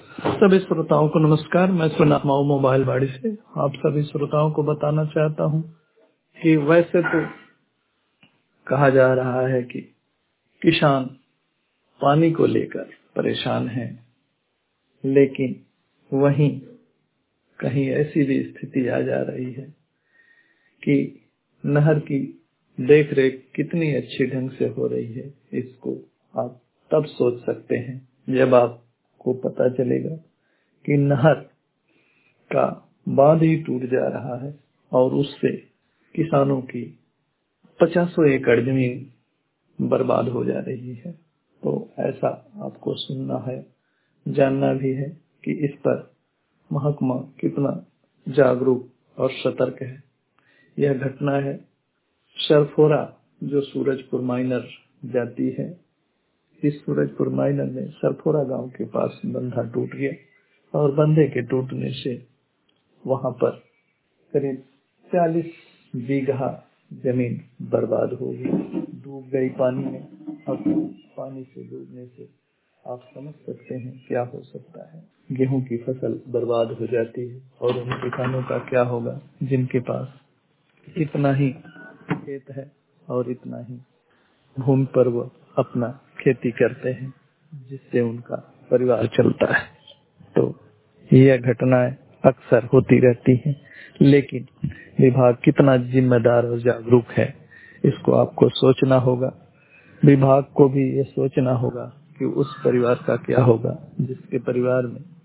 सभी श्रोताओं को नमस्कार। मैं सुना माऊ मोबाइल बाड़ी से आप सभी श्रोताओं को बताना चाहता हूं कि वैसे तो कहा जा रहा है कि किसान पानी को लेकर परेशान हैं, लेकिन वहीं कहीं ऐसी भी स्थिति आ जा रही है कि नहर की देखरेख कितनी अच्छी ढंग से हो रही है। इसको आप तब सोच सकते हैं जब आपको पता चलेगा कि नहर का बांध ही टूट जा रहा है और उससे किसानों की 50 एकड़ जमीन बर्बाद हो जा रही है। तो ऐसा आपको सुनना है, जानना भी है कि इस पर महकमा कितना जागरूक और सतर्क है। यह घटना है सरफोरा, जो सूरजपुर माइनर जाती है। इस सूरजपुर माइनर में सरफोरा गांव के पास बंधा टूट गया और बंधे के टूटने से वहां पर करीब 40 बीघा जमीन बर्बाद हो गई, डूब गई पानी में। अब पानी से डूबने से आप समझ सकते हैं क्या हो सकता है। गेहूं की फसल बर्बाद हो जाती है और उन किसानों का क्या होगा जिनके पास इतना ही खेत है और इतना ही भूमि पर वो अपना खेती करते हैं जिससे उनका परिवार चलता है। तो यह घटनाएं अक्सर होती रहती हैं, लेकिन विभाग कितना जिम्मेदार और जागरूक है, इसको आपको सोचना होगा। विभाग को भी ये सोचना होगा कि उस परिवार का क्या होगा जिसके परिवार में